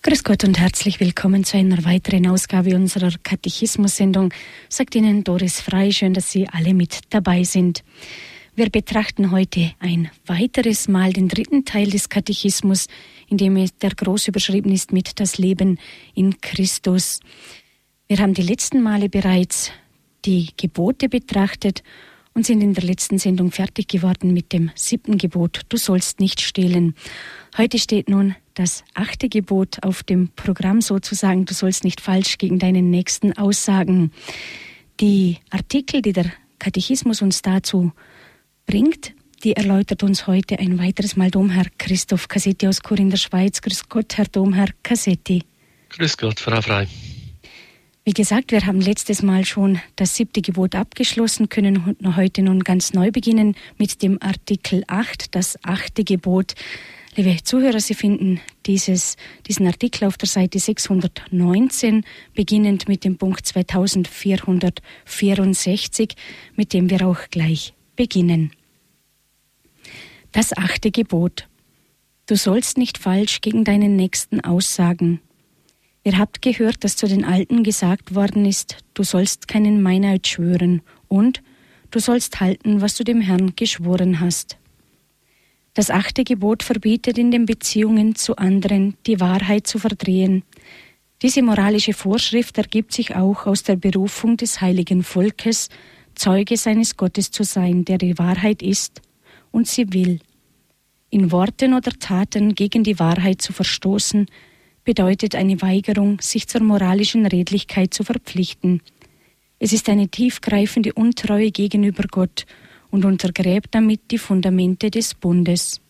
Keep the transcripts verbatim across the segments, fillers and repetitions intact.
Grüß Gott und herzlich willkommen zu einer weiteren Ausgabe unserer Katechismus-Sendung. Sagt Ihnen Doris Frei, schön, dass Sie alle mit dabei sind. Wir betrachten heute ein weiteres Mal den dritten Teil des Katechismus, in dem der groß überschrieben ist mit das Leben in Christus. Wir haben die letzten Male bereits die Gebote betrachtet und sind in der letzten Sendung fertig geworden mit dem siebten Gebot, du sollst nicht stehlen. Heute steht nun das achte Gebot auf dem Programm sozusagen, du sollst nicht falsch gegen deinen Nächsten aussagen. Die Artikel, die der Katechismus uns dazu bringt, die erläutert uns heute ein weiteres Mal Domherr Christoph Cassetti aus Chur in der Schweiz. Grüß Gott, Herr Domherr Cassetti. Grüß Gott, Frau Frei. Wie gesagt, wir haben letztes Mal schon das siebte Gebot abgeschlossen, können heute nun ganz neu beginnen mit dem Artikel acht, das achte Gebot. Liebe Zuhörer, Sie finden dieses, diesen Artikel auf der Seite sechshundertneunzehn, beginnend mit dem Punkt zweitausendvierhundertvierundsechzig, mit dem wir auch gleich beginnen. Das achte Gebot. Du sollst nicht falsch gegen deinen Nächsten aussagen. Ihr habt gehört, dass zu den Alten gesagt worden ist, du sollst keinen Meineid schwören und du sollst halten, was du dem Herrn geschworen hast. Das achte Gebot verbietet in den Beziehungen zu anderen, die Wahrheit zu verdrehen. Diese moralische Vorschrift ergibt sich auch aus der Berufung des heiligen Volkes, Zeuge seines Gottes zu sein, der die Wahrheit ist und sie will. In Worten oder Taten gegen die Wahrheit zu verstoßen, bedeutet eine Weigerung, sich zur moralischen Redlichkeit zu verpflichten. Es ist eine tiefgreifende Untreue gegenüber Gott und untergräbt damit die Fundamente des Bundes.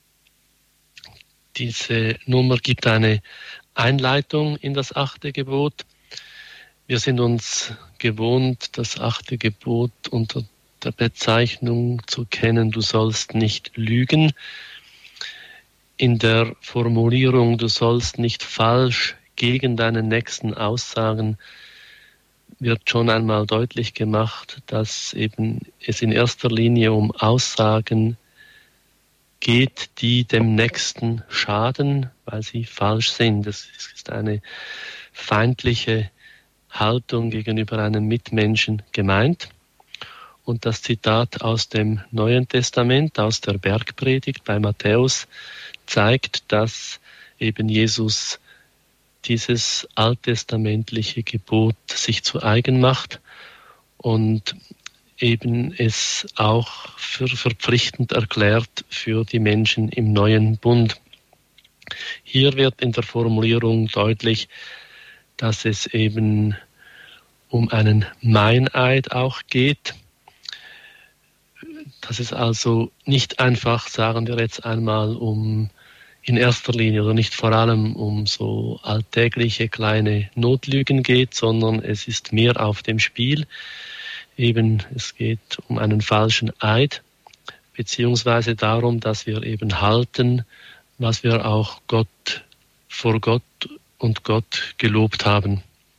Diese Nummer gibt eine Einleitung in das achte Gebot. Wir sind uns gewohnt, das achte Gebot unter der Bezeichnung zu kennen, du sollst nicht lügen. In der Formulierung, du sollst nicht falsch gegen deinen Nächsten aussagen, wird schon einmal deutlich gemacht, dass eben es in erster Linie um Aussagen geht, die dem Nächsten schaden, weil sie falsch sind. Es ist eine feindliche Haltung gegenüber einem Mitmenschen gemeint. Und das Zitat aus dem Neuen Testament, aus der Bergpredigt bei Matthäus, zeigt, dass eben Jesus dieses alttestamentliche Gebot sich zu eigen macht und eben es auch für verpflichtend erklärt für die Menschen im neuen Bund. Hier wird in der Formulierung deutlich, dass es eben um einen Meineid auch geht, dass es also nicht einfach, sagen wir jetzt einmal, um in erster Linie oder nicht vor allem um so alltägliche kleine Notlügen geht, sondern es ist mehr auf dem Spiel. Eben, es geht um einen falschen Eid, beziehungsweise darum, dass wir eben halten, was wir auch Gott, vor Gott und Gott gelobt haben.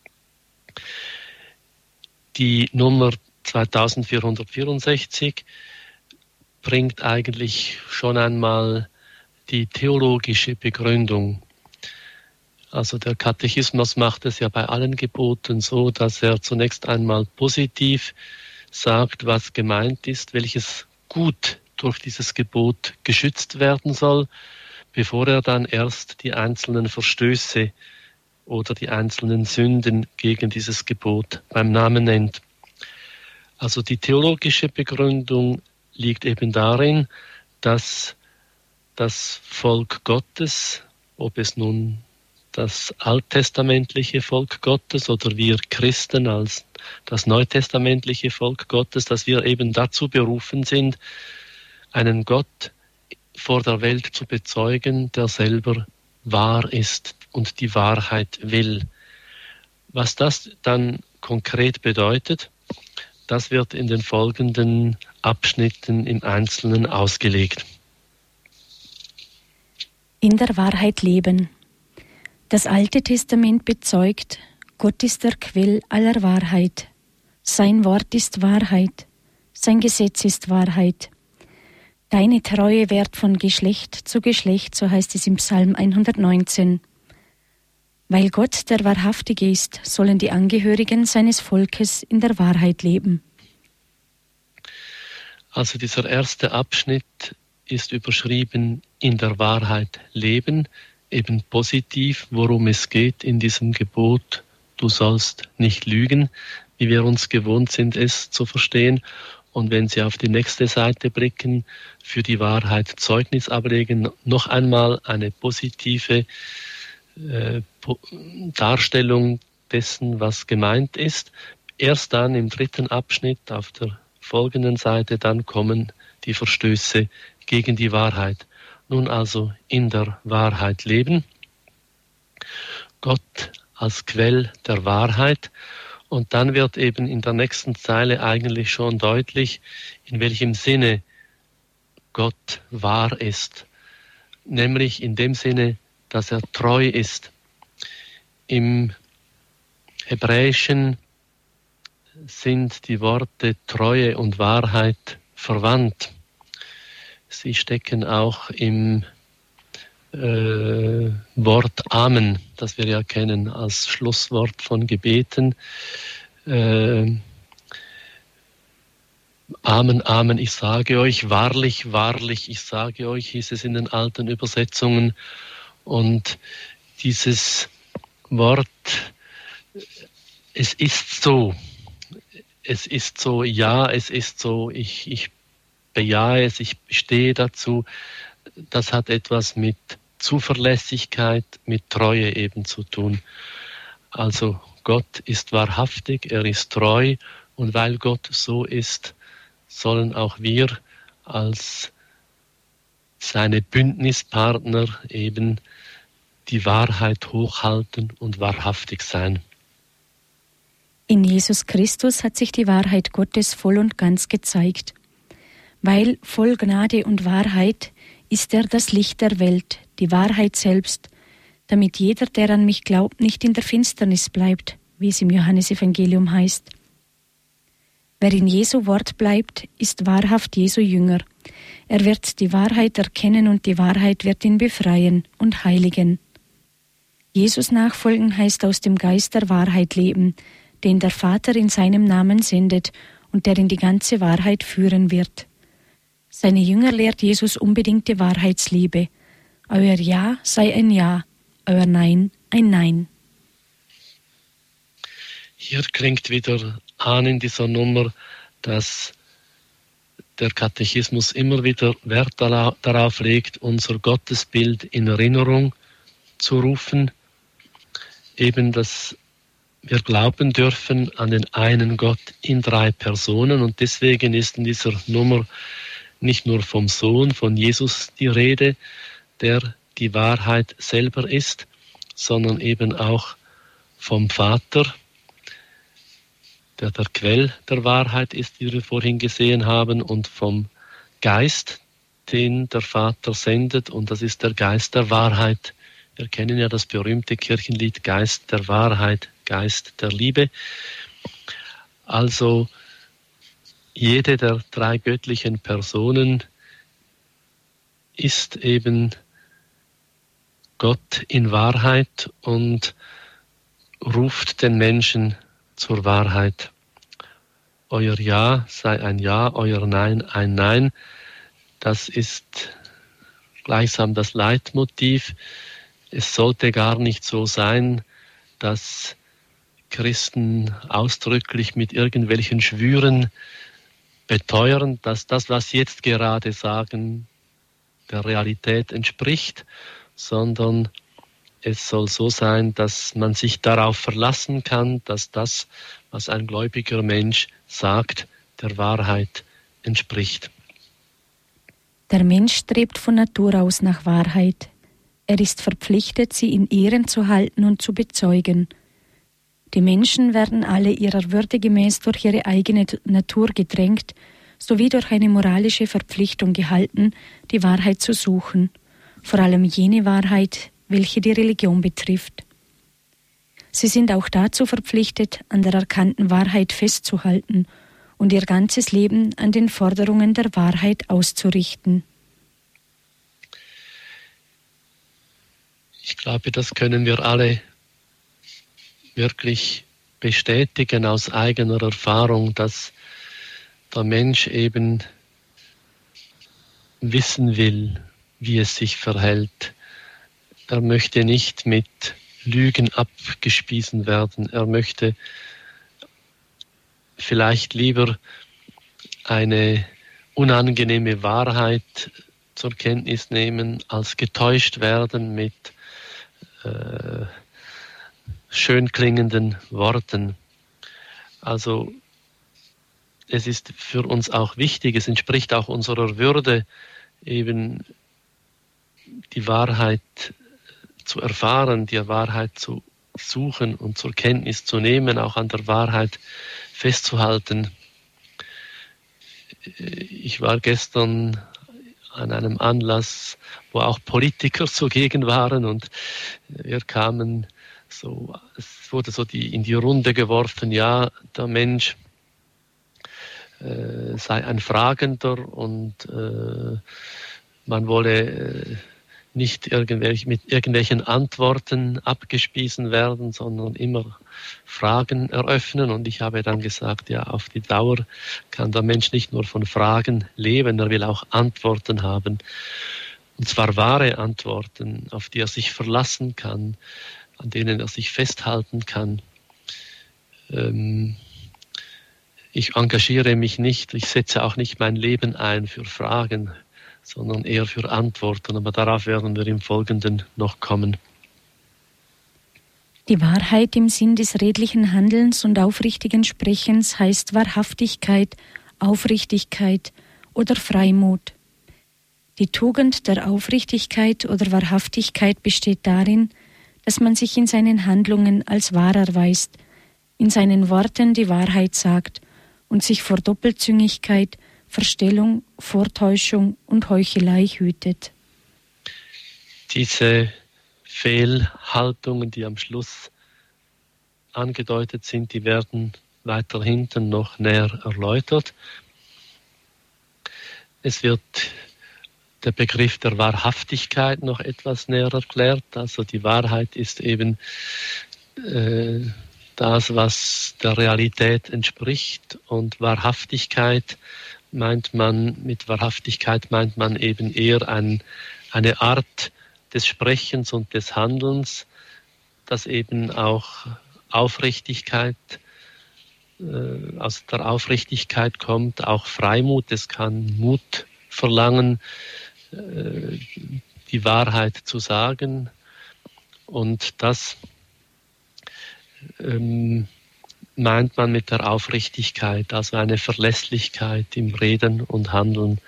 Die Nummer zweitausendvierhundertvierundsechzig bringt eigentlich schon einmal die theologische Begründung. Also der Katechismus macht es ja bei allen Geboten so, dass er zunächst einmal positiv sagt, was gemeint ist, welches Gut durch dieses Gebot geschützt werden soll, bevor er dann erst die einzelnen Verstöße oder die einzelnen Sünden gegen dieses Gebot beim Namen nennt. Also die theologische Begründung liegt eben darin, dass das Volk Gottes, ob es nun das alttestamentliche Volk Gottes oder wir Christen als das neutestamentliche Volk Gottes, dass wir eben dazu berufen sind, einen Gott vor der Welt zu bezeugen, der selber wahr ist und die Wahrheit will. Was das dann konkret bedeutet, das wird in den folgenden Abschnitten im Einzelnen ausgelegt. In der Wahrheit leben. Das Alte Testament bezeugt, Gott ist der Quell aller Wahrheit. Sein Wort ist Wahrheit. Sein Gesetz ist Wahrheit. Deine Treue währt von Geschlecht zu Geschlecht, so heißt es im Psalm hundertneunzehn. Weil Gott der Wahrhaftige ist, sollen die Angehörigen seines Volkes in der Wahrheit leben. Also dieser erste Abschnitt ist überschrieben in der Wahrheit leben, eben positiv, worum es geht in diesem Gebot, du sollst nicht lügen, wie wir uns gewohnt sind, es zu verstehen. Und wenn Sie auf die nächste Seite blicken, für die Wahrheit Zeugnis ablegen, noch einmal eine positive äh, Darstellung dessen, was gemeint ist. Erst dann im dritten Abschnitt auf der folgenden Seite, dann kommen die Verstöße gegen die Wahrheit. Nun also in der Wahrheit leben, Gott als Quell der Wahrheit. Und dann wird eben in der nächsten Zeile eigentlich schon deutlich, in welchem Sinne Gott wahr ist. Nämlich in dem Sinne, dass er treu ist. Im Hebräischen sind die Worte Treue und Wahrheit verwandt. Sie stecken auch im äh, Wort Amen, das wir ja kennen als Schlusswort von Gebeten. Äh, Amen, Amen, ich sage euch, wahrlich, wahrlich, ich sage euch, hieß es in den alten Übersetzungen. Und dieses Wort, es ist so, es ist so, ja, es ist so, ich, ich bejahe es, ich stehe dazu, das hat etwas mit Zuverlässigkeit, mit Treue eben zu tun. Also Gott ist wahrhaftig, er ist treu und weil Gott so ist, sollen auch wir als seine Bündnispartner eben die Wahrheit hochhalten und wahrhaftig sein. In Jesus Christus hat sich die Wahrheit Gottes voll und ganz gezeigt. Weil voll Gnade und Wahrheit ist er das Licht der Welt, die Wahrheit selbst, damit jeder, der an mich glaubt, nicht in der Finsternis bleibt, wie es im Johannesevangelium heißt. Wer in Jesu Wort bleibt, ist wahrhaft Jesu Jünger. Er wird die Wahrheit erkennen und die Wahrheit wird ihn befreien und heiligen. Jesus nachfolgen heißt aus dem Geist der Wahrheit leben, den der Vater in seinem Namen sendet und der in die ganze Wahrheit führen wird. Seine Jünger lehrt Jesus unbedingte Wahrheitsliebe. Euer Ja sei ein Ja, euer Nein ein Nein. Hier klingt wieder an in dieser Nummer, dass der Katechismus immer wieder Wert darauf legt, unser Gottesbild in Erinnerung zu rufen, eben, dass wir glauben dürfen an den einen Gott in drei Personen und deswegen ist in dieser Nummer nicht nur vom Sohn, von Jesus die Rede, der die Wahrheit selber ist, sondern eben auch vom Vater, der der Quell der Wahrheit ist, wie wir vorhin gesehen haben, und vom Geist, den der Vater sendet, und das ist der Geist der Wahrheit. Wir kennen ja das berühmte Kirchenlied Geist der Wahrheit, Geist der Liebe. Also jede der drei göttlichen Personen ist eben Gott in Wahrheit und ruft den Menschen zur Wahrheit. Euer Ja sei ein Ja, euer Nein ein Nein. Das ist gleichsam das Leitmotiv. Es sollte gar nicht so sein, dass Christen ausdrücklich mit irgendwelchen Schwüren beteuern, dass das, was sie jetzt gerade sagen, der Realität entspricht, sondern es soll so sein, dass man sich darauf verlassen kann, dass das, was ein gläubiger Mensch sagt, der Wahrheit entspricht. Der Mensch strebt von Natur aus nach Wahrheit. Er ist verpflichtet, sie in Ehren zu halten und zu bezeugen. Die Menschen werden alle ihrer Würde gemäß durch ihre eigene Natur gedrängt, sowie durch eine moralische Verpflichtung gehalten, die Wahrheit zu suchen, vor allem jene Wahrheit, welche die Religion betrifft. Sie sind auch dazu verpflichtet, an der erkannten Wahrheit festzuhalten und ihr ganzes Leben an den Forderungen der Wahrheit auszurichten. Ich glaube, das können wir alle wirklich bestätigen aus eigener Erfahrung, dass der Mensch eben wissen will, wie es sich verhält. Er möchte nicht mit Lügen abgespiesen werden. Er möchte vielleicht lieber eine unangenehme Wahrheit zur Kenntnis nehmen, als getäuscht werden mit äh, schön klingenden Worten. Also es ist für uns auch wichtig, es entspricht auch unserer Würde, eben die Wahrheit zu erfahren, die Wahrheit zu suchen und zur Kenntnis zu nehmen, auch an der Wahrheit festzuhalten. Ich war gestern an einem Anlass, wo auch Politiker zugegen waren, und wir kamen so, es wurde so die, in die Runde geworfen, ja, der Mensch äh, sei ein Fragender und äh, man wolle äh, nicht irgendwelche, mit irgendwelchen Antworten abgespiesen werden, sondern immer Fragen eröffnen. Und ich habe dann gesagt, ja, auf die Dauer kann der Mensch nicht nur von Fragen leben, er will auch Antworten haben. Und zwar wahre Antworten, auf die er sich verlassen kann, an denen er sich festhalten kann. Ähm, ich engagiere mich nicht, ich setze auch nicht mein Leben ein für Fragen, sondern eher für Antworten. Aber darauf werden wir im Folgenden noch kommen. Die Wahrheit im Sinn des redlichen Handelns und aufrichtigen Sprechens heißt Wahrhaftigkeit, Aufrichtigkeit oder Freimut. Die Tugend der Aufrichtigkeit oder Wahrhaftigkeit besteht darin, dass man sich in seinen Handlungen als wahr erweist, in seinen Worten die Wahrheit sagt und sich vor Doppelzüngigkeit, Verstellung, Vortäuschung und Heuchelei hütet. Diese Fehlhaltungen, die am Schluss angedeutet sind, die werden weiter hinten noch näher erläutert. Es wird der Begriff der Wahrhaftigkeit noch etwas näher erklärt. Also die Wahrheit ist eben äh, das, was der Realität entspricht, und Wahrhaftigkeit meint man, mit Wahrhaftigkeit meint man eben eher ein, eine Art des Sprechens und des Handelns, das eben auch Aufrichtigkeit, äh, aus der Aufrichtigkeit kommt, auch Freimut, es kann Mut verlangen, äh, die Wahrheit zu sagen, und das ähm, meint man mit der Aufrichtigkeit, also eine Verlässlichkeit im Reden und Handeln.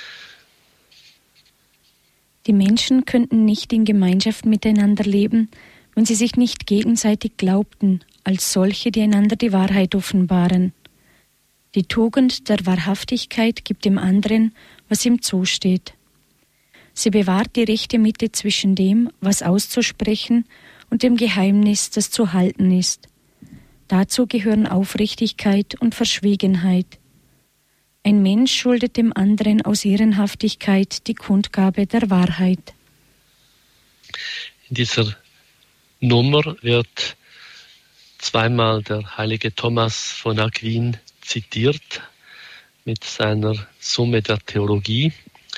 Die Menschen könnten nicht in Gemeinschaft miteinander leben, wenn sie sich nicht gegenseitig glaubten, als solche, die einander die Wahrheit offenbaren. Die Tugend der Wahrhaftigkeit gibt dem anderen, was ihm zusteht. Sie bewahrt die rechte Mitte zwischen dem, was auszusprechen, und dem Geheimnis, das zu halten ist. Dazu gehören Aufrichtigkeit und Verschwiegenheit. Ein Mensch schuldet dem anderen aus Ehrenhaftigkeit die Kundgabe der Wahrheit. In dieser Nummer wird zweimal der heilige Thomas von Aquin zitiert mit seiner Summe der Theologie.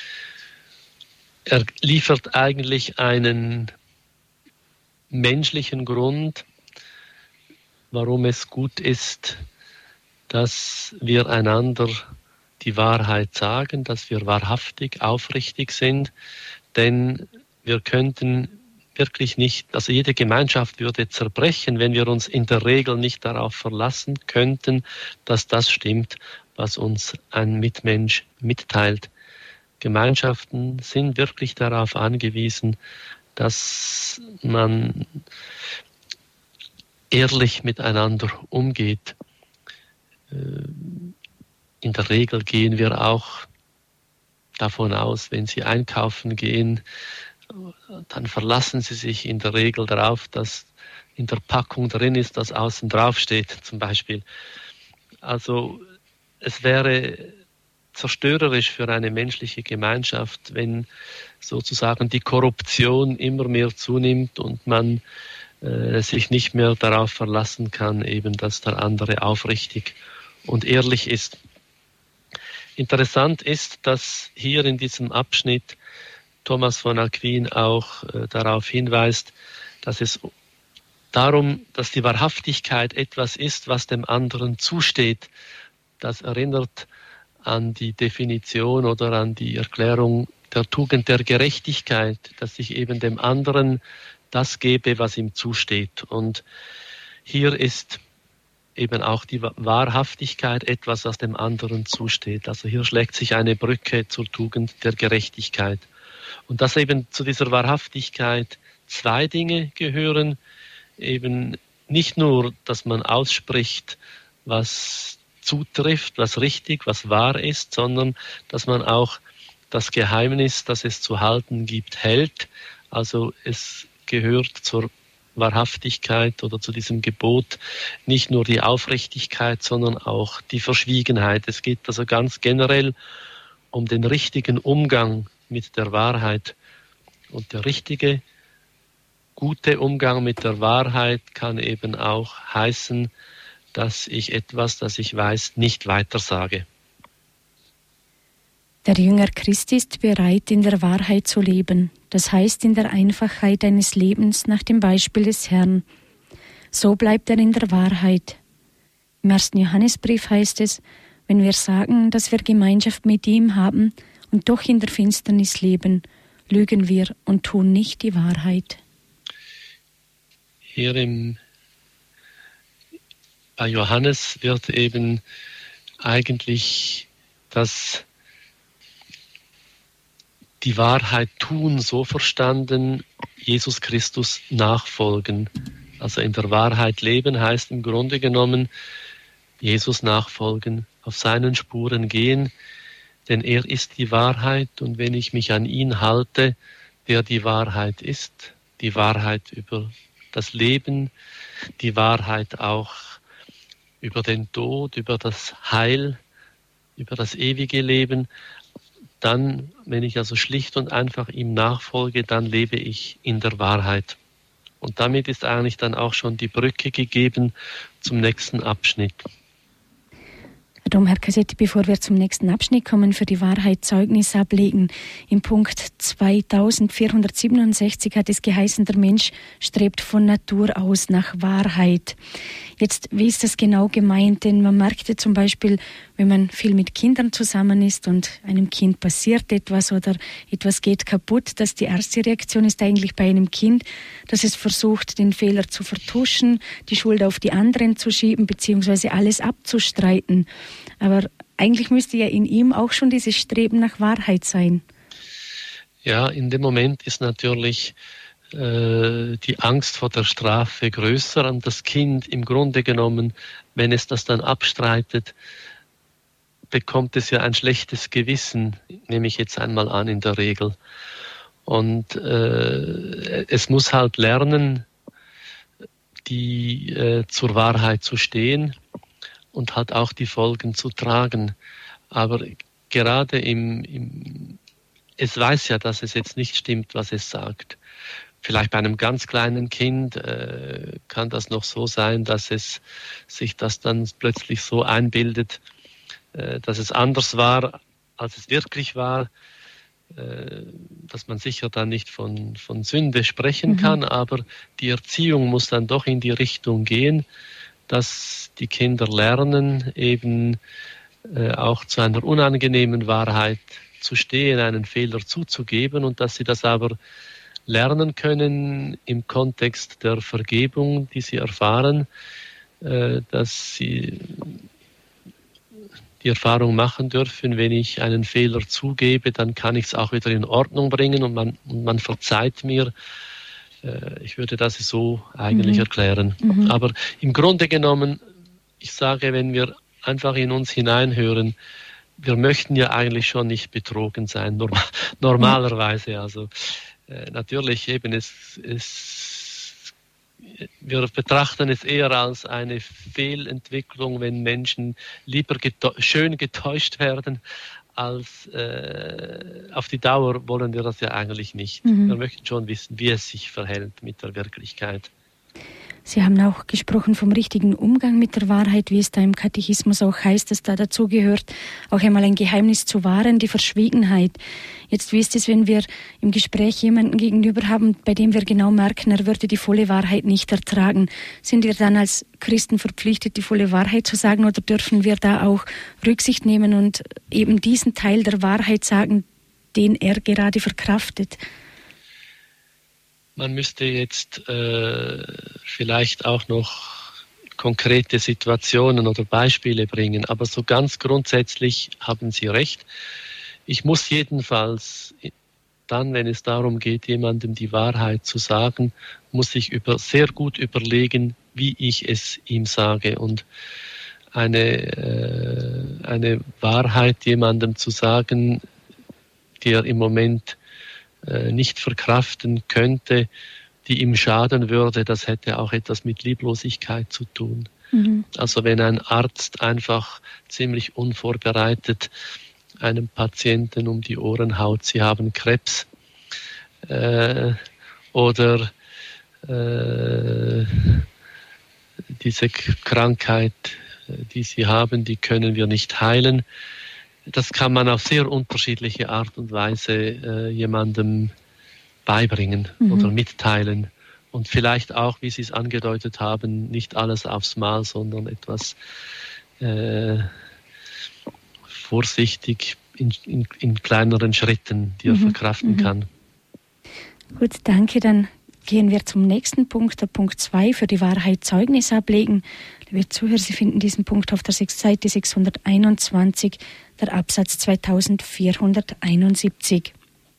Er liefert eigentlich einen menschlichen Grund, warum es gut ist, dass wir einander die Wahrheit sagen, dass wir wahrhaftig, aufrichtig sind, denn wir könnten wirklich nicht, also jede Gemeinschaft würde zerbrechen, wenn wir uns in der Regel nicht darauf verlassen könnten, dass das stimmt, was uns ein Mitmensch mitteilt. Gemeinschaften sind wirklich darauf angewiesen, dass man ehrlich miteinander umgeht. In der Regel gehen wir auch davon aus, wenn Sie einkaufen gehen, dann verlassen Sie sich in der Regel darauf, dass in der Packung drin ist, dass außen drauf steht, zum Beispiel. Also es wäre zerstörerisch für eine menschliche Gemeinschaft, wenn sozusagen die Korruption immer mehr zunimmt und man äh, sich nicht mehr darauf verlassen kann, eben, dass der andere aufrichtig und ehrlich ist. Interessant ist, dass hier in diesem Abschnitt Thomas von Aquin auch äh, darauf hinweist, dass es darum, dass die Wahrhaftigkeit etwas ist, was dem anderen zusteht. Das erinnert an die Definition oder an die Erklärung der Tugend der Gerechtigkeit, dass ich eben dem anderen das gebe, was ihm zusteht. Und hier ist eben auch die Wahrhaftigkeit etwas, was dem anderen zusteht. Also hier schlägt sich eine Brücke zur Tugend der Gerechtigkeit. Und dass eben zu dieser Wahrhaftigkeit zwei Dinge gehören, eben nicht nur, dass man ausspricht, was zutrifft, was richtig, was wahr ist, sondern dass man auch das Geheimnis, das es zu halten gibt, hält. Also es gehört zur Wahrhaftigkeit oder zu diesem Gebot nicht nur die Aufrichtigkeit, sondern auch die Verschwiegenheit. Es geht also ganz generell um den richtigen Umgang mit der Wahrheit. Und der richtige, gute Umgang mit der Wahrheit kann eben auch heißen, dass ich etwas, das ich weiß, nicht weitersage. Der Jünger Christi ist bereit, in der Wahrheit zu leben, das heißt in der Einfachheit eines Lebens nach dem Beispiel des Herrn. So bleibt er in der Wahrheit. Im ersten Johannesbrief heißt es, wenn wir sagen, dass wir Gemeinschaft mit ihm haben und doch in der Finsternis leben, lügen wir und tun nicht die Wahrheit. Hier im, bei Johannes wird eben eigentlich das die Wahrheit tun so verstanden, Jesus Christus nachfolgen. Also in der Wahrheit leben heißt im Grunde genommen Jesus nachfolgen, auf seinen Spuren gehen, denn er ist die Wahrheit und wenn ich mich an ihn halte, der die Wahrheit ist, die Wahrheit über das Leben, die Wahrheit auch über den Tod, über das Heil, über das ewige Leben, dann, wenn ich also schlicht und einfach ihm nachfolge, dann lebe ich in der Wahrheit. Und damit ist eigentlich dann auch schon die Brücke gegeben zum nächsten Abschnitt. Herr Dom, Herr Cassetti, bevor wir zum nächsten Abschnitt kommen, für die Wahrheit Zeugnis ablegen. Im Punkt zweitausendvierhundertsiebenundsechzig hat es geheißen, der Mensch strebt von Natur aus nach Wahrheit. Jetzt, wie ist das genau gemeint? Denn man merkte zum Beispiel, wenn man viel mit Kindern zusammen ist und einem Kind passiert etwas oder etwas geht kaputt, dass die erste Reaktion ist eigentlich bei einem Kind, dass es versucht, den Fehler zu vertuschen, die Schuld auf die anderen zu schieben, beziehungsweise alles abzustreiten. Aber eigentlich müsste ja in ihm auch schon dieses Streben nach Wahrheit sein. Ja, in dem Moment ist natürlich äh, die Angst vor der Strafe größer und das Kind im Grunde genommen, wenn es das dann abstreitet, bekommt es ja ein schlechtes Gewissen, nehme ich jetzt einmal an in der Regel. Und äh, es muss halt lernen, die äh, zur Wahrheit zu stehen und hat auch die Folgen zu tragen. Aber gerade im, im, es weiß ja, dass es jetzt nicht stimmt, was es sagt. Vielleicht bei einem ganz kleinen Kind äh, kann das noch so sein, dass es sich das dann plötzlich so einbildet, äh, dass es anders war, als es wirklich war, äh, dass man sicher dann nicht von, von Sünde sprechen mhm. kann, aber die Erziehung muss dann doch in die Richtung gehen, dass die Kinder lernen, eben äh, auch zu einer unangenehmen Wahrheit zu stehen, einen Fehler zuzugeben und dass sie das aber lernen können im Kontext der Vergebung, die sie erfahren, äh, dass sie die Erfahrung machen dürfen, wenn ich einen Fehler zugebe, dann kann ich es auch wieder in Ordnung bringen und man, und man verzeiht mir. Ich würde das so eigentlich mhm. erklären. Mhm. Aber im Grunde genommen, ich sage, wenn wir einfach in uns hineinhören, wir möchten ja eigentlich schon nicht betrogen sein, normal, normalerweise. Also äh, natürlich eben, es, es, wir betrachten es eher als eine Fehlentwicklung, wenn Menschen lieber getä- schön getäuscht werden, als äh, auf die Dauer wollen wir das ja eigentlich nicht. Mhm. Wir möchten schon wissen, wie es sich verhält mit der Wirklichkeit. Sie haben auch gesprochen vom richtigen Umgang mit der Wahrheit, wie es da im Katechismus auch heißt, dass da dazu gehört, auch einmal ein Geheimnis zu wahren, die Verschwiegenheit. Jetzt, wie ist es, wenn wir im Gespräch jemanden gegenüber haben, bei dem wir genau merken, er würde die volle Wahrheit nicht ertragen? Sind wir dann als Christen verpflichtet, die volle Wahrheit zu sagen, oder dürfen wir da auch Rücksicht nehmen und eben diesen Teil der Wahrheit sagen, den er gerade verkraftet? Man müsste jetzt äh, vielleicht auch noch konkrete Situationen oder Beispiele bringen, aber so ganz grundsätzlich haben Sie recht. Ich muss jedenfalls dann, wenn es darum geht, jemandem die Wahrheit zu sagen, muss ich über, sehr gut überlegen, wie ich es ihm sage. Und eine, äh, eine Wahrheit jemandem zu sagen, die er im Moment nicht verkraften könnte, die ihm schaden würde, das hätte auch etwas mit Lieblosigkeit zu tun. Mhm. Also wenn ein Arzt einfach ziemlich unvorbereitet einem Patienten um die Ohren haut, sie haben Krebs, äh, oder äh, diese Krankheit, die sie haben, die können wir nicht heilen. Das kann man auf sehr unterschiedliche Art und Weise äh, jemandem beibringen mhm. oder mitteilen. Und vielleicht auch, wie Sie es angedeutet haben, nicht alles aufs Mal, sondern etwas äh, vorsichtig in, in, in kleineren Schritten, die er mhm. verkraften mhm. kann. Gut, danke. Dann gehen wir zum nächsten Punkt, der Punkt zwei, für die Wahrheit Zeugnis ablegen. Liebe Zuhörer, Sie finden diesen Punkt auf der Seite sechshunderteinundzwanzig, der Absatz zweitausendvierhunderteinundsiebzig.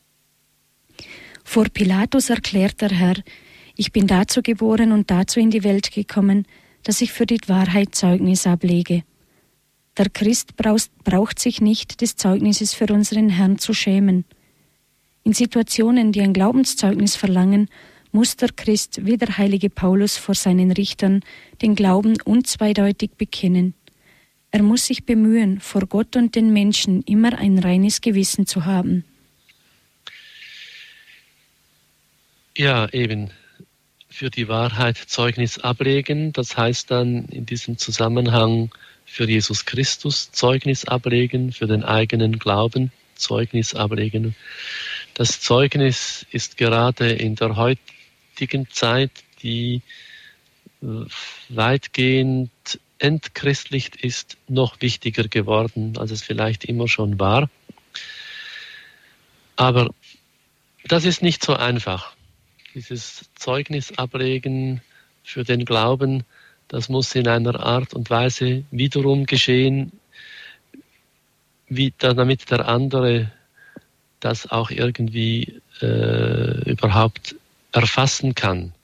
Vor Pilatus erklärt der Herr: Ich bin dazu geboren und dazu in die Welt gekommen, dass ich für die Wahrheit Zeugnis ablege. Der Christ braucht sich nicht des Zeugnisses für unseren Herrn zu schämen. In Situationen, die ein Glaubenszeugnis verlangen, muss der Christ wie der heilige Paulus vor seinen Richtern den Glauben unzweideutig bekennen. Er muss sich bemühen, vor Gott und den Menschen immer ein reines Gewissen zu haben. Ja, eben. Für die Wahrheit Zeugnis ablegen, das heißt dann in diesem Zusammenhang für Jesus Christus Zeugnis ablegen, für den eigenen Glauben Zeugnis ablegen. Das Zeugnis ist gerade in der heutigen Zeit, die weitgehend entchristlicht ist, noch wichtiger geworden, als es vielleicht immer schon war. Aber das ist nicht so einfach. Dieses Zeugnis ablegen für den Glauben, das muss in einer Art und Weise wiederum geschehen, wie, damit der andere das auch irgendwie äh, überhaupt erfassen kann.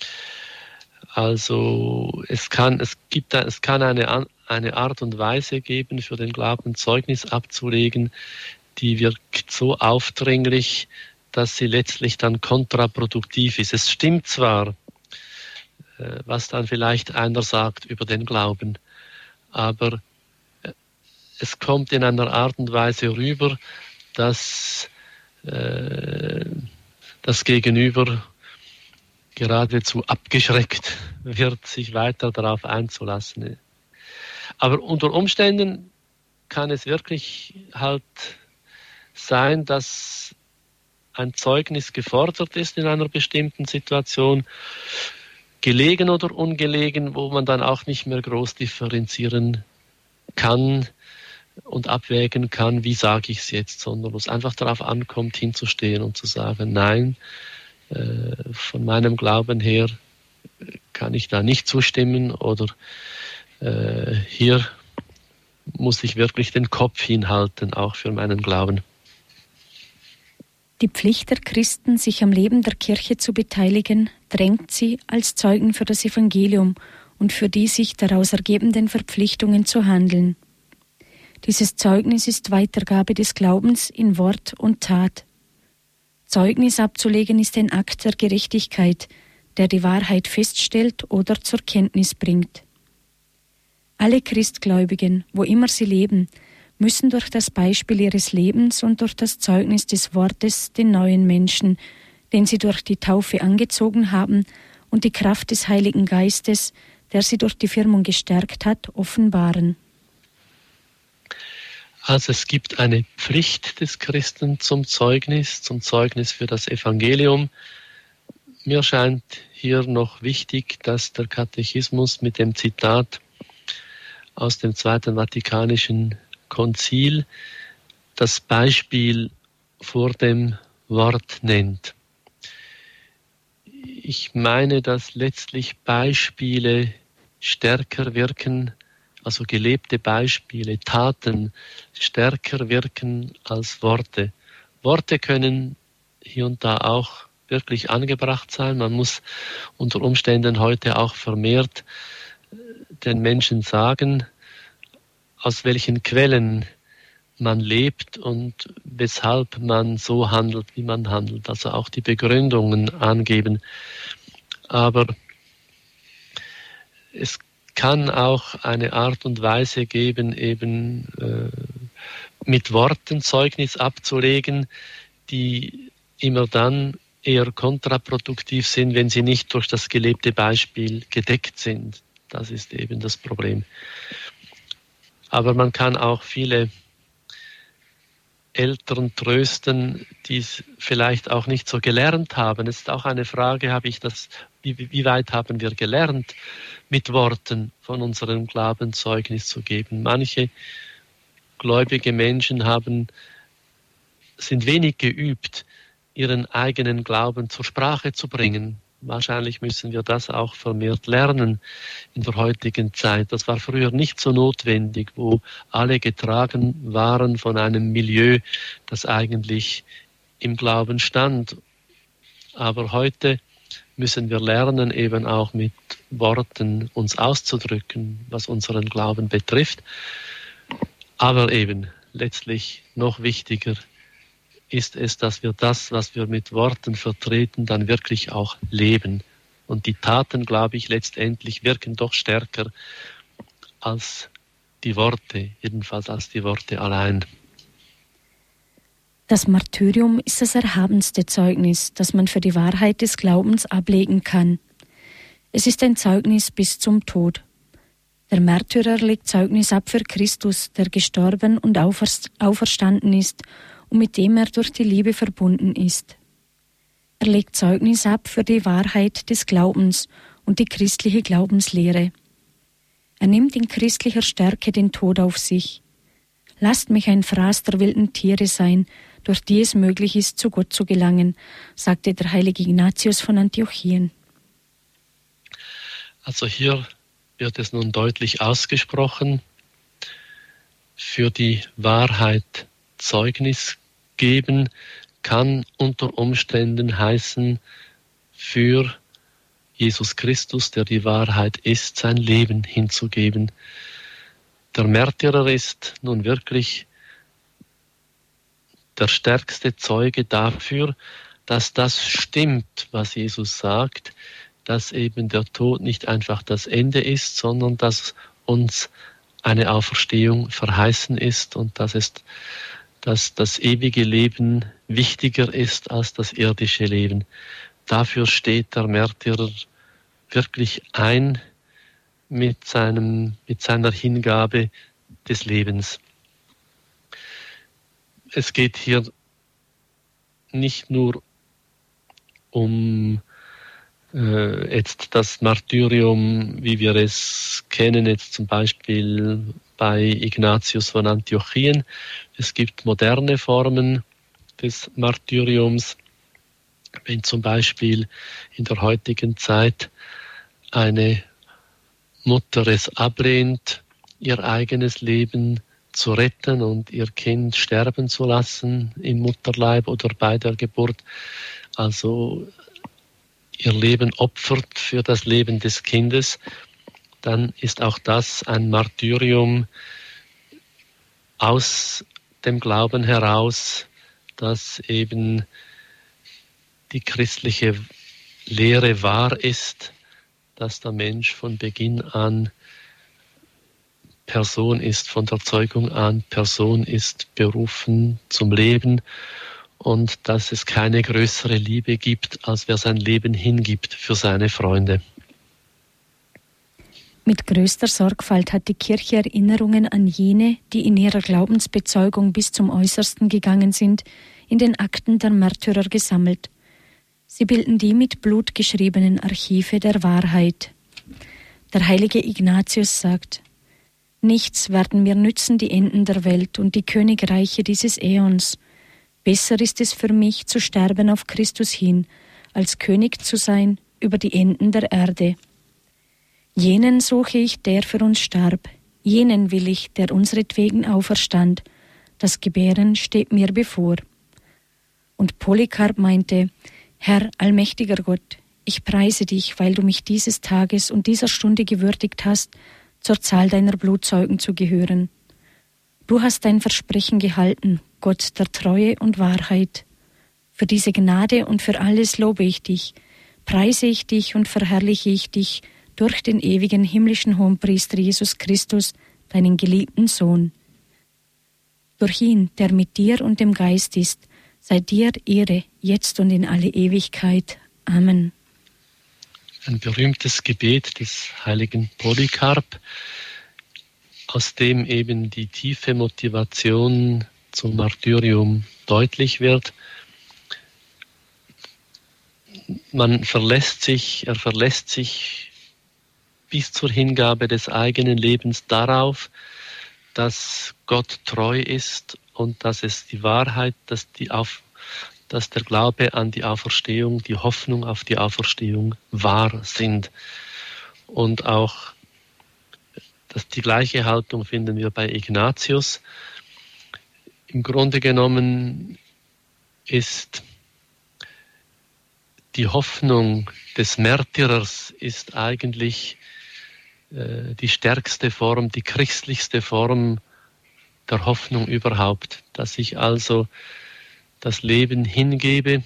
Also es kann, es gibt, es kann eine, eine Art und Weise geben, für den Glauben Zeugnis abzulegen, die wirkt so aufdringlich, dass sie letztlich dann kontraproduktiv ist. Es stimmt zwar, äh, was dann vielleicht einer sagt über den Glauben, aber äh, es kommt in einer Art und Weise rüber, dass äh, das Gegenüber geradezu abgeschreckt wird, sich weiter darauf einzulassen. Aber unter Umständen kann es wirklich halt sein, dass ein Zeugnis gefordert ist in einer bestimmten Situation, gelegen oder ungelegen, wo man dann auch nicht mehr groß differenzieren kann und abwägen kann, wie sage ich es jetzt, sondern wo es einfach darauf ankommt, hinzustehen und zu sagen, nein, äh, von meinem Glauben her kann ich da nicht zustimmen oder äh, hier muss ich wirklich den Kopf hinhalten, auch für meinen Glauben. Die Pflicht der Christen, sich am Leben der Kirche zu beteiligen, drängt sie als Zeugen für das Evangelium und für die sich daraus ergebenden Verpflichtungen zu handeln. Dieses Zeugnis ist Weitergabe des Glaubens in Wort und Tat. Zeugnis abzulegen ist ein Akt der Gerechtigkeit, der die Wahrheit feststellt oder zur Kenntnis bringt. Alle Christgläubigen, wo immer sie leben, müssen durch das Beispiel ihres Lebens und durch das Zeugnis des Wortes den neuen Menschen, den sie durch die Taufe angezogen haben und die Kraft des Heiligen Geistes, der sie durch die Firmung gestärkt hat, offenbaren. Also es gibt eine Pflicht des Christen zum Zeugnis, zum Zeugnis für das Evangelium. Mir scheint hier noch wichtig, dass der Katechismus mit dem Zitat aus dem Zweiten Vatikanischen Konzil das Beispiel vor dem Wort nennt. Ich meine, dass letztlich Beispiele stärker wirken, also gelebte Beispiele, Taten stärker wirken als Worte. Worte können hier und da auch wirklich angebracht sein. Man muss unter Umständen heute auch vermehrt den Menschen sagen, aus welchen Quellen man lebt und weshalb man so handelt, wie man handelt. Also auch die Begründungen angeben. Aber es kann auch eine Art und Weise geben, eben äh, mit Worten Zeugnis abzulegen, die immer dann eher kontraproduktiv sind, wenn sie nicht durch das gelebte Beispiel gedeckt sind. Das ist eben das Problem. Aber man kann auch viele Eltern trösten, die es vielleicht auch nicht so gelernt haben. Es ist auch eine Frage, habe ich das, wie, wie weit haben wir gelernt, mit Worten von unserem Glauben Zeugnis zu geben. Manche gläubige Menschen haben, sind wenig geübt, ihren eigenen Glauben zur Sprache zu bringen. Wahrscheinlich müssen wir das auch vermehrt lernen in der heutigen Zeit. Das war früher nicht so notwendig, wo alle getragen waren von einem Milieu, das eigentlich im Glauben stand. Aber heute müssen wir lernen, eben auch mit Worten uns auszudrücken, was unseren Glauben betrifft. Aber eben letztlich noch wichtiger ist es, dass wir das, was wir mit Worten vertreten, dann wirklich auch leben. Und die Taten, glaube ich, letztendlich wirken doch stärker als die Worte, jedenfalls als die Worte allein. Das Martyrium ist das erhabenste Zeugnis, das man für die Wahrheit des Glaubens ablegen kann. Es ist ein Zeugnis bis zum Tod. Der Märtyrer legt Zeugnis ab für Christus, der gestorben und auferstanden ist und mit dem er durch die Liebe verbunden ist. Er legt Zeugnis ab für die Wahrheit des Glaubens und die christliche Glaubenslehre. Er nimmt in christlicher Stärke den Tod auf sich. Lasst mich ein Fraß der wilden Tiere sein, durch die es möglich ist, zu Gott zu gelangen, sagte der heilige Ignatius von Antiochien. Also hier wird es nun deutlich ausgesprochen, für die Wahrheit Zeugnis geben kann unter Umständen heißen, für Jesus Christus, der die Wahrheit ist, sein Leben hinzugeben. Der Märtyrer ist nun wirklich der stärkste Zeuge dafür, dass das stimmt, was Jesus sagt, dass eben der Tod nicht einfach das Ende ist, sondern dass uns eine Auferstehung verheißen ist und dass es dass das ewige Leben wichtiger ist als das irdische Leben. Dafür steht der Märtyrer wirklich ein mit, seinem, mit seiner Hingabe des Lebens. Es geht hier nicht nur um äh, jetzt das Martyrium, wie wir es kennen, jetzt zum Beispiel bei Ignatius von Antiochien. Es gibt moderne Formen des Martyriums. Wenn zum Beispiel in der heutigen Zeit eine Mutter es ablehnt, ihr eigenes Leben zu retten und ihr Kind sterben zu lassen im Mutterleib oder bei der Geburt, also ihr Leben opfert für das Leben des Kindes, dann ist auch das ein Martyrium aus dem Glauben heraus, dass eben die christliche Lehre wahr ist, dass der Mensch von Beginn an Person ist, von der Zeugung an Person ist, berufen zum Leben und dass es keine größere Liebe gibt, als wer sein Leben hingibt für seine Freunde. Mit größter Sorgfalt hat die Kirche Erinnerungen an jene, die in ihrer Glaubensbezeugung bis zum Äußersten gegangen sind, in den Akten der Märtyrer gesammelt. Sie bilden die mit Blut geschriebenen Archive der Wahrheit. Der heilige Ignatius sagt: Nichts werden mir nützen die Enden der Welt und die Königreiche dieses Äons. Besser ist es für mich, zu sterben auf Christus hin, als König zu sein über die Enden der Erde. Jenen suche ich, der für uns starb, jenen will ich, der unsretwegen auferstand. Das Gebären steht mir bevor. Und Polycarp meinte: Herr, allmächtiger Gott, ich preise dich, weil du mich dieses Tages und dieser Stunde gewürdigt hast, zur Zahl deiner Blutzeugen zu gehören. Du hast dein Versprechen gehalten, Gott der Treue und Wahrheit. Für diese Gnade und für alles lobe ich dich, preise ich dich und verherrliche ich dich durch den ewigen himmlischen Hohenpriester Jesus Christus, deinen geliebten Sohn. Durch ihn, der mit dir und dem Geist ist, sei dir Ehre, jetzt und in alle Ewigkeit. Amen. Ein berühmtes Gebet des heiligen Polycarp, aus dem eben die tiefe Motivation zum Martyrium deutlich wird. Man verlässt sich, er verlässt sich bis zur Hingabe des eigenen Lebens darauf, dass Gott treu ist und dass es die Wahrheit, dass, die auf, dass der Glaube an die Auferstehung, die Hoffnung auf die Auferstehung wahr sind. Und auch dass die gleiche Haltung finden wir bei Ignatius. Im Grunde genommen ist die Hoffnung des Märtyrers ist eigentlich äh, die stärkste Form, die christlichste Form der Hoffnung überhaupt, dass ich also das Leben hingebe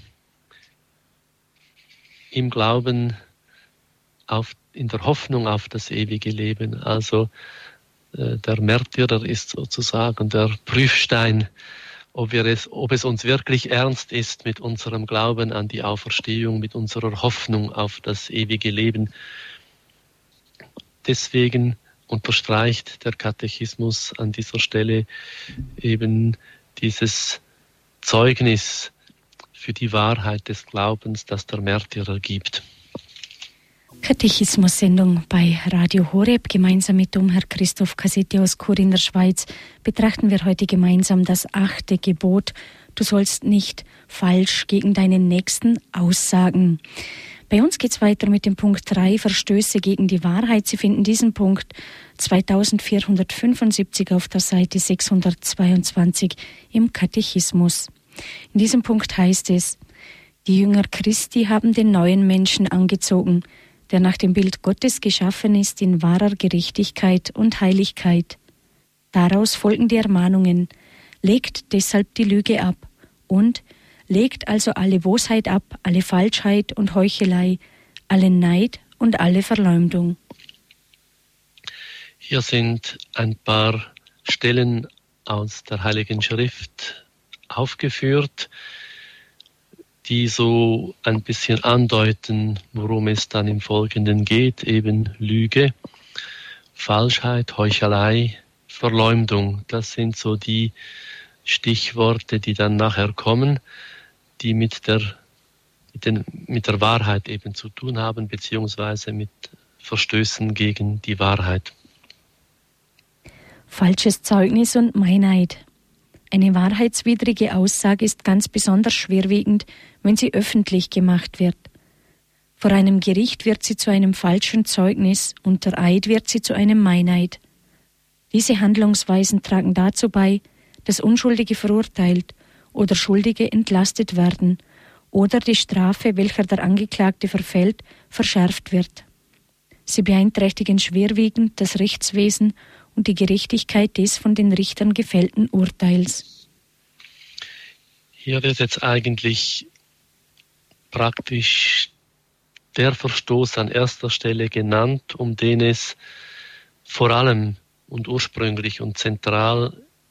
im Glauben, auf, in der Hoffnung auf das ewige Leben. Also äh, der Märtyrer ist sozusagen der Prüfstein, ob, wir es, ob es uns wirklich ernst ist mit unserem Glauben an die Auferstehung, mit unserer Hoffnung auf das ewige Leben. Deswegen unterstreicht der Katechismus an dieser Stelle eben dieses Zeugnis für die Wahrheit des Glaubens, das der Märtyrer gibt. Katechismus-Sendung bei Radio Horeb. Gemeinsam mit Domherr Christoph Cassetti aus Chur in der Schweiz betrachten wir heute gemeinsam das achte Gebot. Du sollst nicht falsch gegen deinen Nächsten aussagen. Bei uns geht es weiter mit dem Punkt drei, Verstöße gegen die Wahrheit. Sie finden diesen Punkt zweitausendvierhundertfünfundsiebzig auf der Seite sechshundertzweiundzwanzig im Katechismus. In diesem Punkt heißt es: Die Jünger Christi haben den neuen Menschen angezogen, der nach dem Bild Gottes geschaffen ist in wahrer Gerechtigkeit und Heiligkeit. Daraus folgen die Ermahnungen: Legt deshalb die Lüge ab und legt also alle Bosheit ab, alle Falschheit und Heuchelei, allen Neid und alle Verleumdung. Hier sind ein paar Stellen aus der Heiligen Schrift aufgeführt, die so ein bisschen andeuten, worum es dann im Folgenden geht, eben Lüge, Falschheit, Heuchelei, Verleumdung. Das sind so die Stichworte, die dann nachher kommen, die mit der, mit, den, mit der Wahrheit eben zu tun haben, beziehungsweise mit Verstößen gegen die Wahrheit. Falsches Zeugnis und Meineid. Eine wahrheitswidrige Aussage ist ganz besonders schwerwiegend, wenn sie öffentlich gemacht wird. Vor einem Gericht wird sie zu einem falschen Zeugnis und der Eid wird sie zu einem Meineid. Diese Handlungsweisen tragen dazu bei, dass Unschuldige verurteilt oder Schuldige entlastet werden oder die Strafe, welcher der Angeklagte verfällt, verschärft wird. Sie beeinträchtigen schwerwiegend das Rechtswesen und die Gerechtigkeit des von den Richtern gefällten Urteils. Hier wird jetzt eigentlich praktisch der Verstoß an erster Stelle genannt, um den es vor allem und ursprünglich und zentral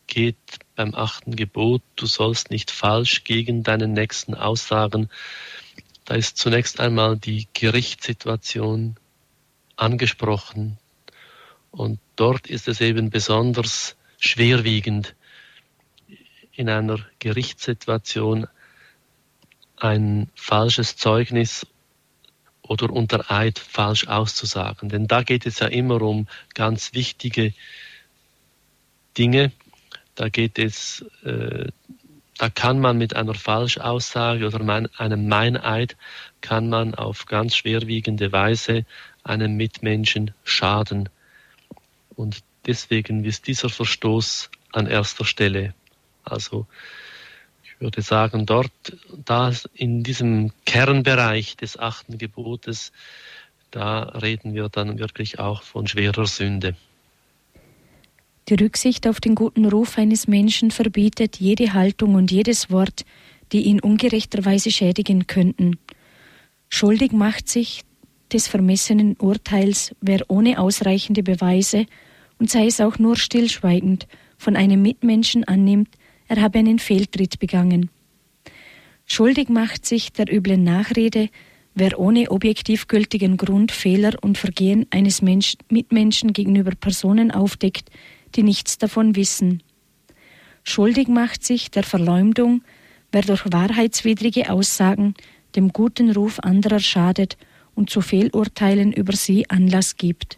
geht beim achten Gebot, du sollst nicht falsch gegen deinen Nächsten aussagen. Da ist zunächst einmal die Gerichtssituation angesprochen. Und dort ist es eben besonders schwerwiegend, in einer Gerichtssituation ein falsches Zeugnis oder unter Eid falsch auszusagen. Denn da geht es ja immer um ganz wichtige Dinge. Da geht es, äh, da kann man mit einer Falschaussage oder mein, einem Meineid kann man auf ganz schwerwiegende Weise einem Mitmenschen schaden. Und deswegen ist dieser Verstoß an erster Stelle. Also ich würde sagen, dort, da in diesem Kernbereich des achten Gebotes, da reden wir dann wirklich auch von schwerer Sünde. Die Rücksicht auf den guten Ruf eines Menschen verbietet jede Haltung und jedes Wort, die ihn ungerechterweise schädigen könnten. Schuldig macht sich des vermessenen Urteils, wer ohne ausreichende Beweise, und sei es auch nur stillschweigend, von einem Mitmenschen annimmt, er habe einen Fehltritt begangen. Schuldig macht sich der üblen Nachrede, wer ohne objektiv gültigen Grund Fehler und Vergehen eines Mensch, Mitmenschen gegenüber Personen aufdeckt, die nichts davon wissen. Schuldig macht sich der Verleumdung, wer durch wahrheitswidrige Aussagen dem guten Ruf anderer schadet und zu Fehlurteilen über sie Anlass gibt.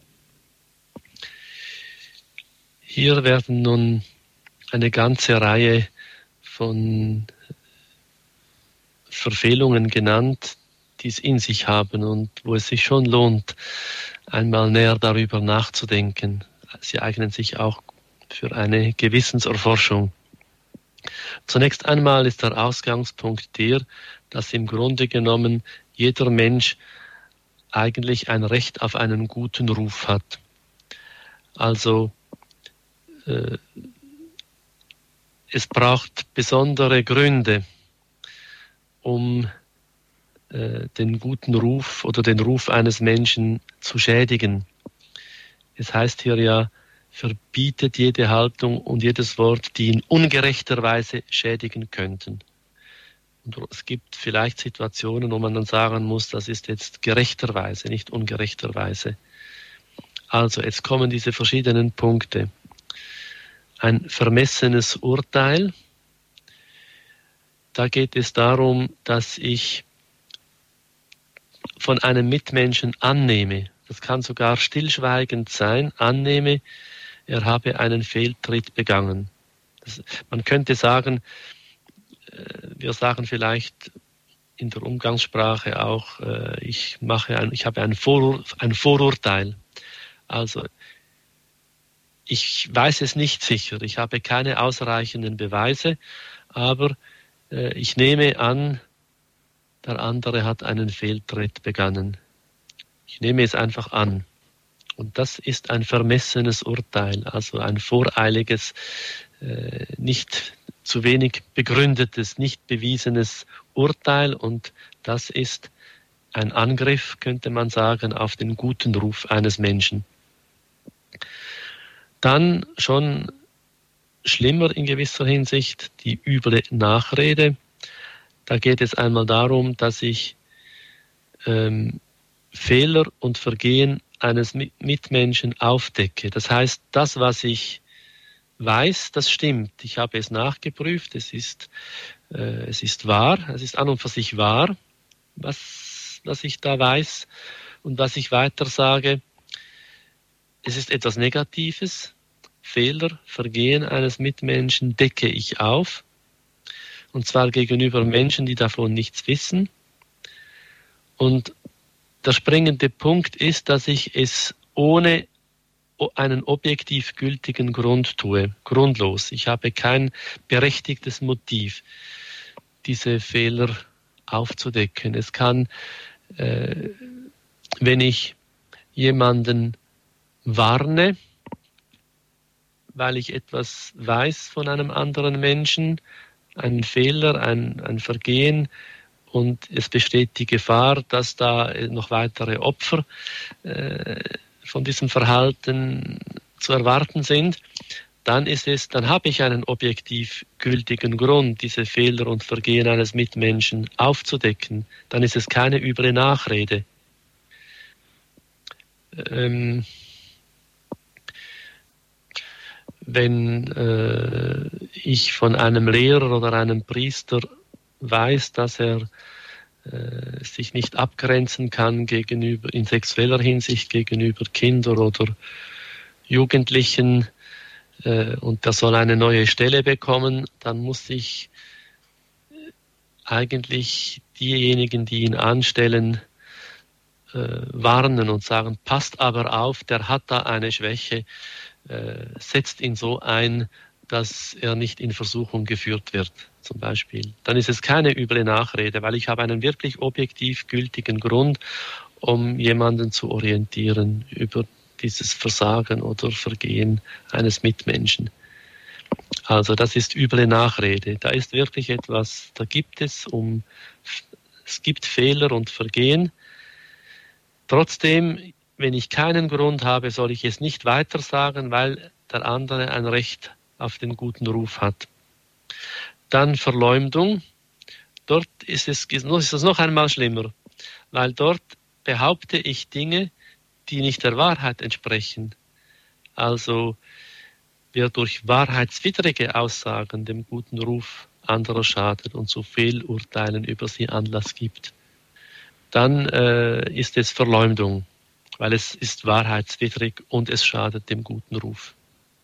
Hier werden nun eine ganze Reihe von Verfehlungen genannt, die es in sich haben und wo es sich schon lohnt, einmal näher darüber nachzudenken. Sie eignen sich auch für eine Gewissenserforschung. Zunächst einmal ist der Ausgangspunkt der, dass im Grunde genommen jeder Mensch eigentlich ein Recht auf einen guten Ruf hat. Also äh, es braucht besondere Gründe, um äh, den guten Ruf oder den Ruf eines Menschen zu schädigen. Es heißt hier ja, verbietet jede Haltung und jedes Wort, die ihn ungerechterweise schädigen könnten. Und es gibt vielleicht Situationen, wo man dann sagen muss, das ist jetzt gerechterweise, nicht ungerechterweise. Also jetzt kommen diese verschiedenen Punkte. Ein vermessenes Urteil. Da geht es darum, dass ich von einem Mitmenschen annehme, das kann sogar stillschweigend sein, annehme, er habe einen Fehltritt begangen. Das, man könnte sagen, wir sagen vielleicht in der Umgangssprache auch, ich mache ein, ich habe ein, Vor, ein Vorurteil. Also ich weiß es nicht sicher, ich habe keine ausreichenden Beweise, aber äh, ich nehme an, der andere hat einen Fehltritt begangen. Ich nehme es einfach an. Und das ist ein vermessenes Urteil, also ein voreiliges, äh, nicht zu wenig begründetes, nicht bewiesenes Urteil. Und das ist ein Angriff, könnte man sagen, auf den guten Ruf eines Menschen. Dann schon schlimmer in gewisser Hinsicht die üble Nachrede. Da geht es einmal darum, dass ich ähm, Fehler und Vergehen eines Mitmenschen aufdecke. Das heißt, das, was ich weiß, das stimmt. Ich habe es nachgeprüft, es ist, äh, es ist wahr, es ist an und für sich wahr, was, was ich da weiß und was ich weiter sage. Es ist etwas Negatives. Fehler, Vergehen eines Mitmenschen decke ich auf. Und zwar gegenüber Menschen, die davon nichts wissen. Und der springende Punkt ist, dass ich es ohne einen objektiv gültigen Grund tue, grundlos. Ich habe kein berechtigtes Motiv, diese Fehler aufzudecken. Es kann, äh, wenn ich jemanden warne, weil ich etwas weiß von einem anderen Menschen, einen Fehler, ein, ein Vergehen, und es besteht die Gefahr, dass da noch weitere Opfer äh, von diesem Verhalten zu erwarten sind, dann ist es, dann habe ich einen objektiv gültigen Grund, diese Fehler und Vergehen eines Mitmenschen aufzudecken. Dann ist es keine üble Nachrede. Ähm, wenn äh, ich von einem Lehrer oder einem Priester weiß, dass er äh, sich nicht abgrenzen kann gegenüber, in sexueller Hinsicht gegenüber Kindern oder Jugendlichen, äh, und der soll eine neue Stelle bekommen, dann muss ich eigentlich diejenigen, die ihn anstellen, äh, warnen und sagen, passt aber auf, der hat da eine Schwäche, äh, setzt ihn so ein, dass er nicht in Versuchung geführt wird, zum Beispiel. Dann ist es keine üble Nachrede, weil ich habe einen wirklich objektiv gültigen Grund, um jemanden zu orientieren über dieses Versagen oder Vergehen eines Mitmenschen. Also das ist üble Nachrede. Da ist wirklich etwas, da gibt es um, es gibt Fehler und Vergehen. Trotzdem, wenn ich keinen Grund habe, soll ich es nicht weiter sagen, weil der andere ein Recht auf den guten Ruf hat. Dann Verleumdung. Dort ist es, ist es noch einmal schlimmer, weil dort behaupte ich Dinge, die nicht der Wahrheit entsprechen. Also wer durch wahrheitswidrige Aussagen dem guten Ruf anderer schadet und zu Fehlurteilen über sie Anlass gibt, dann äh, ist es Verleumdung, weil es ist wahrheitswidrig und es schadet dem guten Ruf.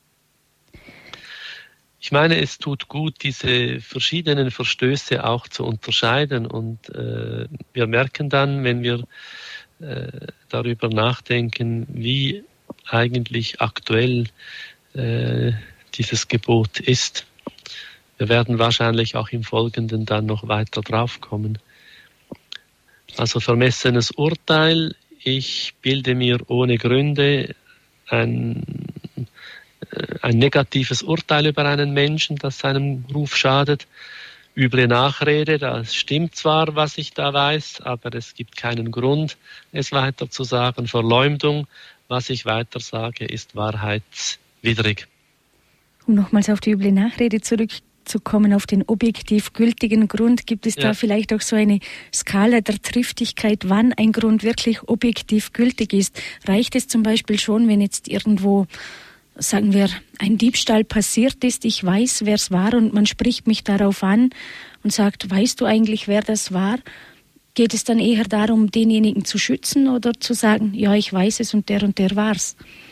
Ich meine, es tut gut, diese verschiedenen Verstöße auch zu unterscheiden, und äh, wir merken dann, wenn wir äh, darüber nachdenken, wie eigentlich aktuell äh, dieses Gebot ist. Wir werden wahrscheinlich auch im Folgenden dann noch weiter draufkommen. Also vermessenes Urteil, ich bilde mir ohne Gründe ein, ein negatives Urteil über einen Menschen, das seinem Ruf schadet. Üble Nachrede, das stimmt zwar, was ich da weiß, aber es gibt keinen Grund, es weiter zu sagen. Verleumdung, was ich weiter sage, ist wahrheitswidrig. Um nochmals auf die üble Nachrede zurückzukommen, auf den objektiv gültigen Grund, gibt es ja da vielleicht auch so eine Skala der Triftigkeit, wann ein Grund wirklich objektiv gültig ist? Reicht es zum Beispiel schon, wenn jetzt irgendwo, sagen wir, ein Diebstahl passiert ist, ich weiß, wer es war, und man spricht mich darauf an und sagt, weißt du eigentlich, wer das war? Geht es dann eher darum, denjenigen zu schützen oder zu sagen, ja, ich weiß es und der und der war's?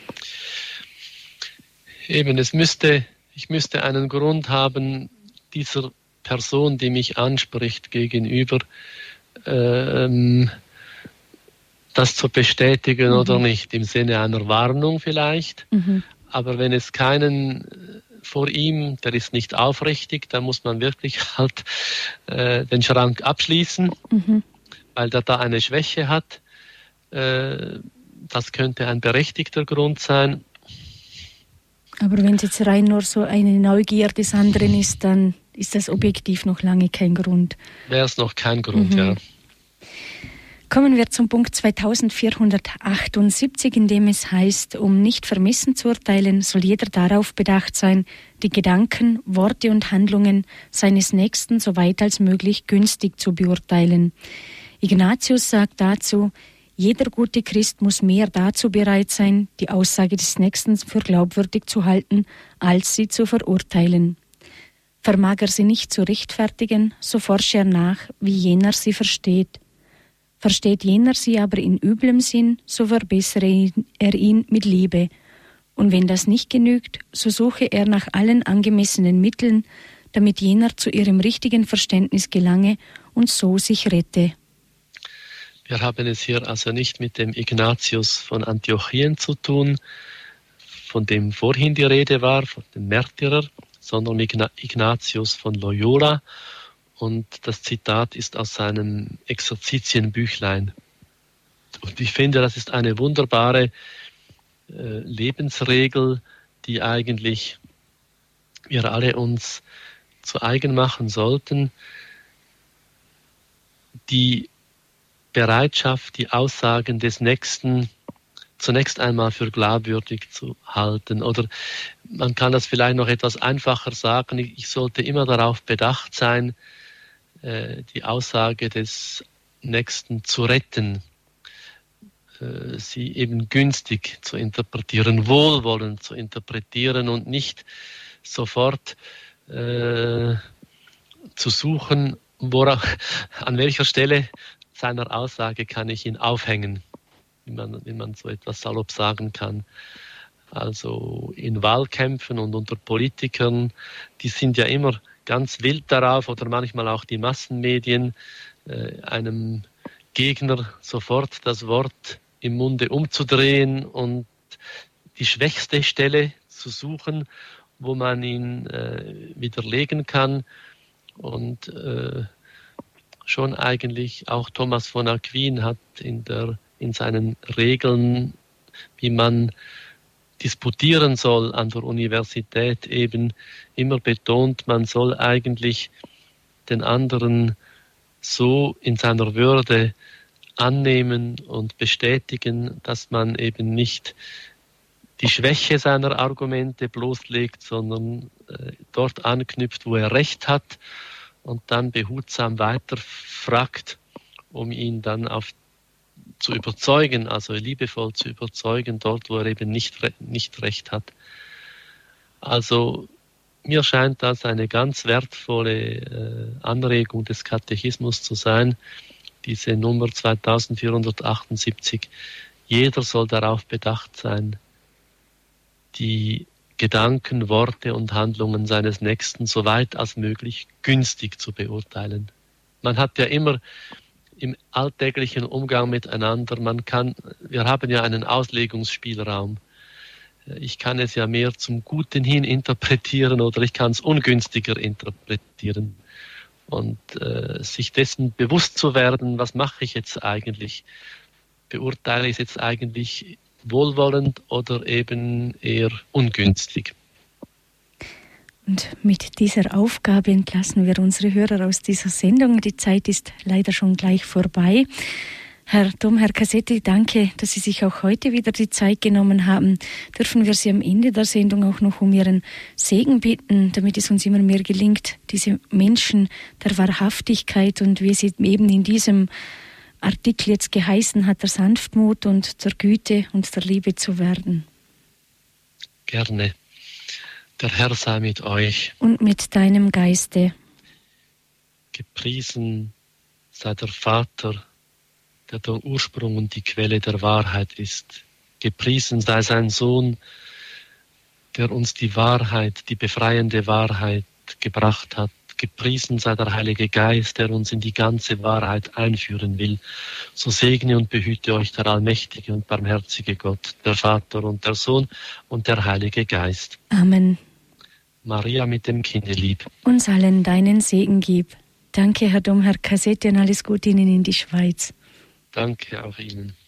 Eben, es müsste, ich müsste einen Grund haben, dieser Person, die mich anspricht, gegenüber ähm, das zu bestätigen, mhm, oder nicht, im Sinne einer Warnung vielleicht. Mhm. Aber wenn es keinen vor ihm, der ist nicht aufrichtig, dann muss man wirklich halt äh, den Schrank abschließen, mhm, weil der da eine Schwäche hat. Äh, das könnte ein berechtigter Grund sein. Aber wenn es jetzt rein nur so eine Neugier des anderen ist, dann ist das objektiv noch lange kein Grund. Wäre es noch kein Grund, mhm, ja. Kommen wir zum Punkt zweitausendvierhundertachtundsiebzig, in dem es heißt, um nicht vermessen zu urteilen, soll jeder darauf bedacht sein, die Gedanken, Worte und Handlungen seines Nächsten so weit als möglich günstig zu beurteilen. Ignatius sagt dazu, jeder gute Christ muss mehr dazu bereit sein, die Aussage des Nächsten für glaubwürdig zu halten, als sie zu verurteilen. Vermag er sie nicht zu rechtfertigen, so forsche er nach, wie jener sie versteht. Versteht jener sie aber in üblem Sinn, so verbessere er ihn mit Liebe. Und wenn das nicht genügt, so suche er nach allen angemessenen Mitteln, damit jener zu ihrem richtigen Verständnis gelange und so sich rette. Wir haben es hier also nicht mit dem Ignatius von Antiochien zu tun, von dem vorhin die Rede war, von dem Märtyrer, sondern Ignatius von Loyola. Und das Zitat ist aus seinem Exerzitienbüchlein. Und ich finde, das ist eine wunderbare äh, Lebensregel, die eigentlich wir alle uns zu eigen machen sollten. Die Bereitschaft, die Aussagen des Nächsten zunächst einmal für glaubwürdig zu halten. Oder man kann das vielleicht noch etwas einfacher sagen, ich sollte immer darauf bedacht sein, die Aussage des Nächsten zu retten, sie eben günstig zu interpretieren, wohlwollend zu interpretieren und nicht sofort äh, zu suchen, worauf, an welcher Stelle seiner Aussage kann ich ihn aufhängen, wie man, wie man so etwas salopp sagen kann. Also in Wahlkämpfen und unter Politikern, die sind ja immer ganz wild darauf, oder manchmal auch die Massenmedien, äh, einem Gegner sofort das Wort im Munde umzudrehen und die schwächste Stelle zu suchen, wo man ihn äh, widerlegen kann. Und äh, schon eigentlich auch Thomas von Aquin hat in, der, in seinen Regeln, wie man disputieren soll an der Universität, eben immer betont, man soll eigentlich den anderen so in seiner Würde annehmen und bestätigen, dass man eben nicht die Schwäche seiner Argumente bloßlegt, sondern äh, dort anknüpft, wo er recht hat und dann behutsam weiterfragt, um ihn dann auf zu überzeugen, also liebevoll zu überzeugen, dort, wo er eben nicht, nicht recht hat. Also mir scheint das eine ganz wertvolle äh, Anregung des Katechismus zu sein, diese Nummer zweitausendvierhundertachtundsiebzig. Jeder soll darauf bedacht sein, die Gedanken, Worte und Handlungen seines Nächsten so weit als möglich günstig zu beurteilen. Man hat ja immer im alltäglichen Umgang miteinander, man kann, wir haben ja einen Auslegungsspielraum. Ich kann es ja mehr zum Guten hin interpretieren oder ich kann es ungünstiger interpretieren. Und äh, sich dessen bewusst zu werden, was mache ich jetzt eigentlich? Beurteile ich es jetzt eigentlich wohlwollend oder eben eher ungünstig? Und mit dieser Aufgabe entlassen wir unsere Hörer aus dieser Sendung. Die Zeit ist leider schon gleich vorbei. Herr Domherr Cassetti, danke, dass Sie sich auch heute wieder die Zeit genommen haben. Dürfen wir Sie am Ende der Sendung auch noch um Ihren Segen bitten, damit es uns immer mehr gelingt, diese Menschen der Wahrhaftigkeit und wie es eben in diesem Artikel jetzt geheißen hat, der Sanftmut und der Güte und der Liebe zu werden. Gerne. Der Herr sei mit euch. Und mit deinem Geiste. Gepriesen sei der Vater, der der Ursprung und die Quelle der Wahrheit ist. Gepriesen sei sein Sohn, der uns die Wahrheit, die befreiende Wahrheit gebracht hat. Gepriesen sei der Heilige Geist, der uns in die ganze Wahrheit einführen will. So segne und behüte euch der allmächtige und barmherzige Gott, der Vater und der Sohn und der Heilige Geist. Amen. Maria mit dem Kinde lieb. Uns allen deinen Segen gib. Danke, Herr Domherr Cassetti, und alles Gute Ihnen in die Schweiz. Danke auch Ihnen.